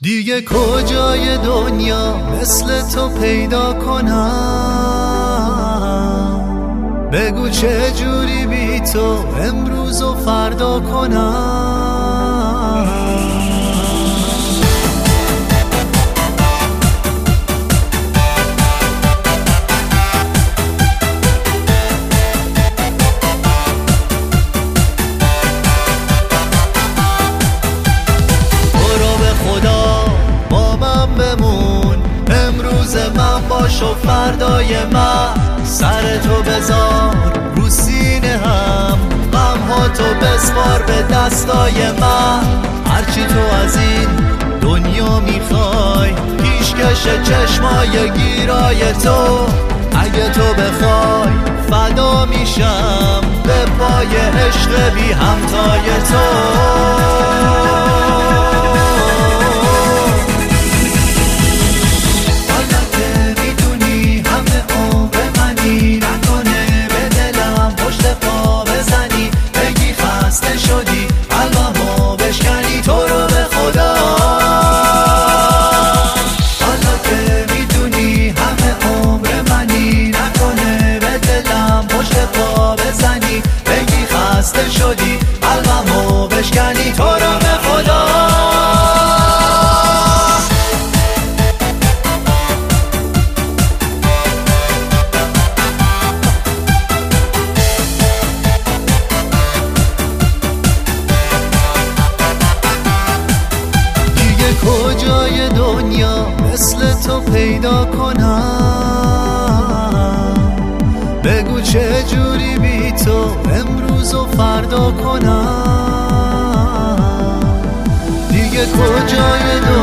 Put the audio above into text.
دیگه کجای دنیا مثل تو پیدا کنم؟ بگو چه جوری بی تو امروز و فردا کنم؟ امروز من باش و فردای من، سر تو بذار رو سینه هم، غمها تو بسپار به دستای من. هرچی تو از این دنیا میخوای، پیشکش چشمای گیرای تو. اگه تو بخوای فدا میشم به پای عشق بی همتای تو. شدی قلبمو بشکنی تو رو به خدا. دیگه کجای دنیا مثل تو پیدا کنم؟ بگو چه جوری بی تو امروز و فردا کنم؟ دیگه کجای